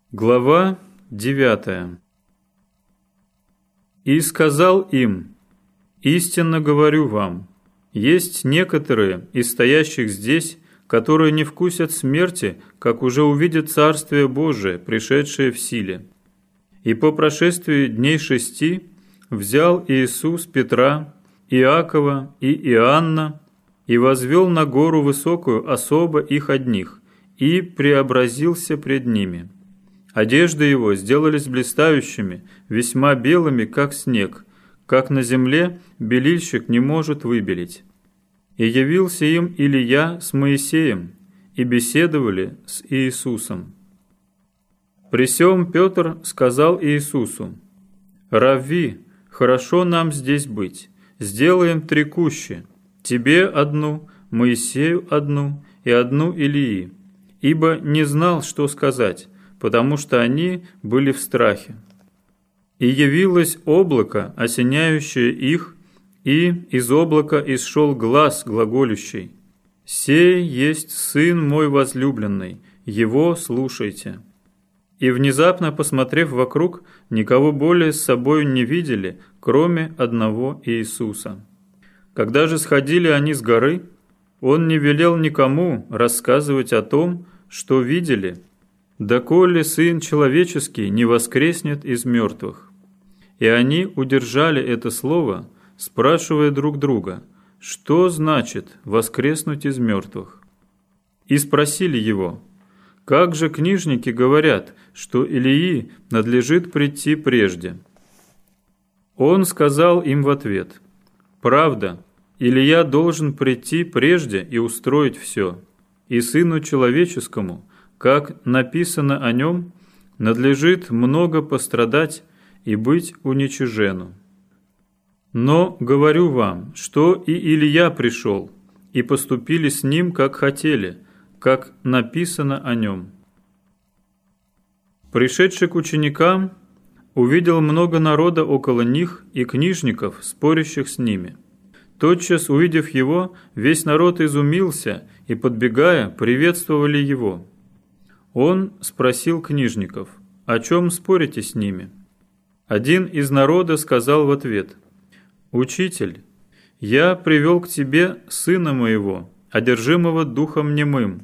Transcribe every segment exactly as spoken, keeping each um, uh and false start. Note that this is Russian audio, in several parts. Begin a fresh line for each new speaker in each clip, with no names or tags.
Глава девятая. «И сказал им: истинно говорю вам, есть некоторые из стоящих здесь, которые не вкусят смерти, как уже увидят Царствие Божие, пришедшее в силе. И по прошествии дней шести взял Иисус Петра, Иакова и Иоанна и возвел на гору высокую особо их одних, и преобразился пред ними. Одежды его сделались блистающими, весьма белыми, как снег, как на земле белильщик не может выбелить. И явился им Илия с Моисеем, и беседовали с Иисусом. При сем Петр сказал Иисусу: «Равви, хорошо нам здесь быть, сделаем три кущи, тебе одну, Моисею одну и одну Илии, ибо не знал, что сказать, потому что они были в страхе. И явилось облако, осеняющее их, и из облака исшел глас глаголющий: «Сей есть Сын мой возлюбленный, его слушайте». И внезапно, посмотрев вокруг, никого более с собою не видели, кроме одного Иисуса. Когда же сходили они с горы, он не велел никому рассказывать о том, что видели, доколе Сын Человеческий не воскреснет из мертвых. И они удержали это слово, спрашивая друг друга, что значит воскреснуть из мертвых. И спросили его: как же книжники говорят, что Илии надлежит прийти прежде? Он сказал им в ответ: правда, Илия должен прийти прежде и устроить все, и Сыну Человеческому, как написано о нем, надлежит много пострадать и быть уничижену. Но говорю вам, что и Илия пришел, и поступили с ним, как хотели, как написано о нем». Пришедший к ученикам, увидел много народа около них и книжников, спорящих с ними. Тотчас, увидев его, весь народ изумился и, подбегая, приветствовали его. Он спросил книжников: «О чем спорите с ними?» Один из народа сказал в ответ: «Учитель, я привел к тебе сына моего, одержимого духом немым.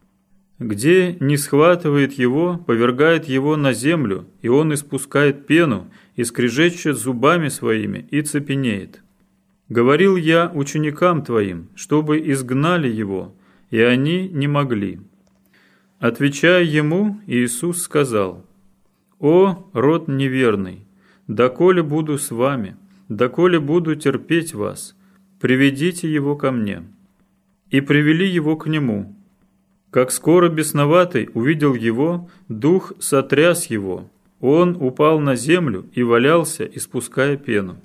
Где не схватывает его, повергает его на землю, и он испускает пену, и скрежещет зубами своими, и цепенеет. Говорил я ученикам твоим, чтобы изгнали его, и они не могли». Отвечая ему, Иисус сказал: «О, род неверный, доколе буду с вами, доколе буду терпеть вас, приведите его ко мне». И привели его к нему. Как скоро бесноватый увидел его, дух сотряс его, он упал на землю и валялся, испуская пену.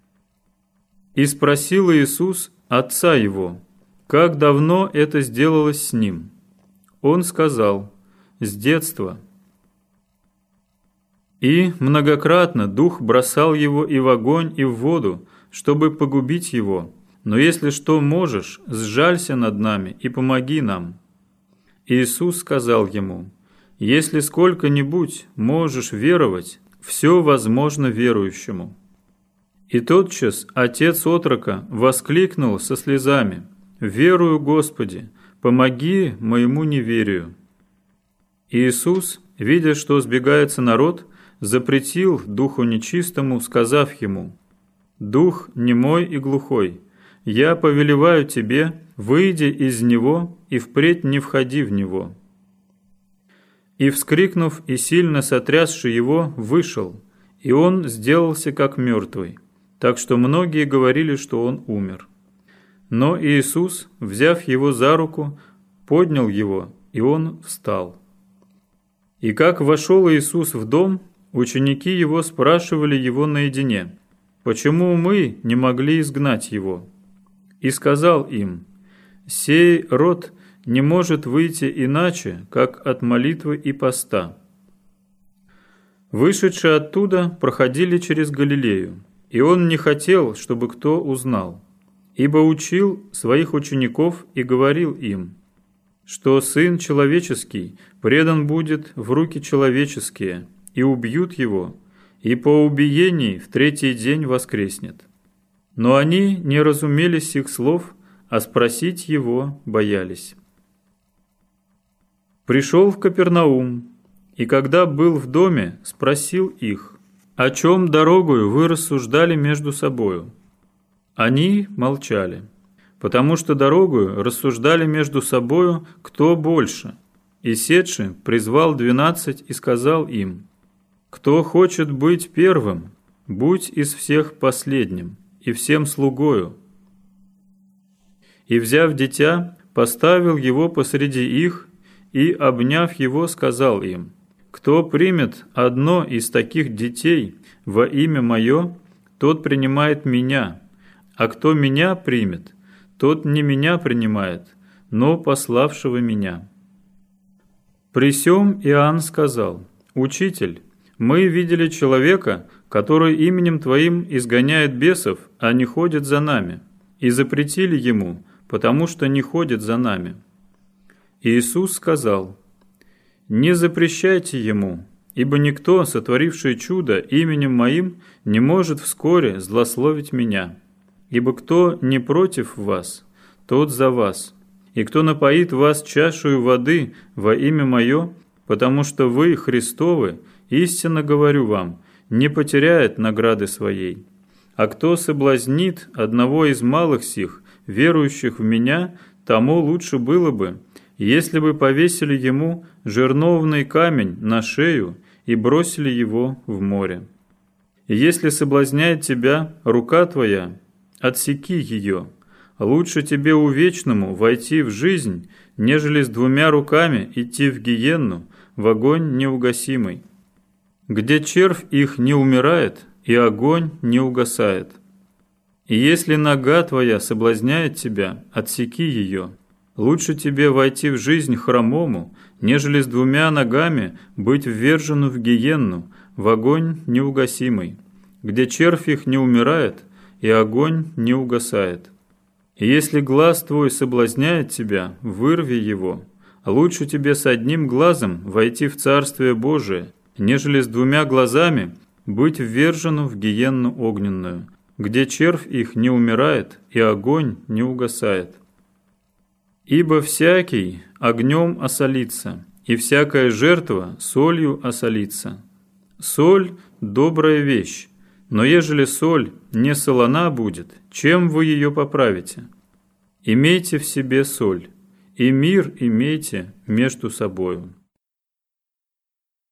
И спросил Иисус отца его, как давно это сделалось с ним. Он сказал: «С детства». И многократно дух бросал его и в огонь, и в воду, чтобы погубить его. Но если что можешь, сжалься над нами и помоги нам. Иисус сказал ему: «Если сколько-нибудь можешь веровать, все возможно верующему». И тотчас отец отрока воскликнул со слезами: «Верую, Господи, помоги моему неверию». Иисус, видя, что сбегается народ, запретил духу нечистому, сказав ему: «Дух немой и глухой, я повелеваю тебе, выйди из него и впредь не входи в него». И, вскрикнув и сильно сотрясши его, вышел, и он сделался как мертвый, так что многие говорили, что он умер. Но Иисус, взяв его за руку, поднял его, и он встал. И как вошел Иисус в дом, ученики его спрашивали его наедине: «Почему мы не могли изгнать его?» И сказал им: «Сей род не может выйти иначе, как от молитвы и поста». Вышедшие оттуда проходили через Галилею, и он не хотел, чтобы кто узнал, ибо учил своих учеников и говорил им: что Сын Человеческий предан будет в руки человеческие, и убьют Его, и по убиении в третий день воскреснет». Но они не разумели сих слов, а спросить Его боялись. Пришел в Капернаум, и когда был в доме, спросил их: «О чем дорогою вы рассуждали между собою?» Они молчали, потому что дорогою рассуждали между собою, кто больше. И седши призвал двенадцать и сказал им: «Кто хочет быть первым, будь из всех последним, и всем слугою». И, взяв дитя, поставил его посреди их, и, обняв его, сказал им: «Кто примет одно из таких детей во имя Мое, тот принимает Меня, а кто Меня примет, тот не Меня принимает, но пославшего Меня». При сем Иоанн сказал: «Учитель, мы видели человека, который именем Твоим изгоняет бесов, а не ходит за нами, и запретили ему, потому что не ходит за нами». Иисус сказал: «Не запрещайте ему, ибо никто, сотворивший чудо именем Моим, не может вскоре злословить Меня. Ибо кто не против вас, тот за вас, и кто напоит вас чашею воды во имя Мое, потому что вы Христовы, истинно говорю вам, не потеряет награды своей. А кто соблазнит одного из малых сих, верующих в Меня, тому лучше было бы, если бы повесили ему жерновный камень на шею и бросили его в море. И если соблазняет тебя рука твоя, отсеки ее. Лучше тебе увечному войти в жизнь, нежели с двумя руками идти в гиенну, в огонь неугасимый, где червь их не умирает и огонь не угасает. И если нога твоя соблазняет тебя, отсеки ее. Лучше тебе войти в жизнь хромому, нежели с двумя ногами быть ввержену в гиенну, в огонь неугасимый, где червь их не умирает и огонь не угасает. И если глаз твой соблазняет тебя, вырви его. Лучше тебе с одним глазом войти в Царствие Божие, нежели с двумя глазами быть ввержену в гиенну огненную, где червь их не умирает и огонь не угасает. Ибо всякий огнем осолится, и всякая жертва солью осолится. Соль – добрая вещь, но ежели соль не солона будет, чем вы ее поправите? Имейте в себе соль, и мир имейте между собою».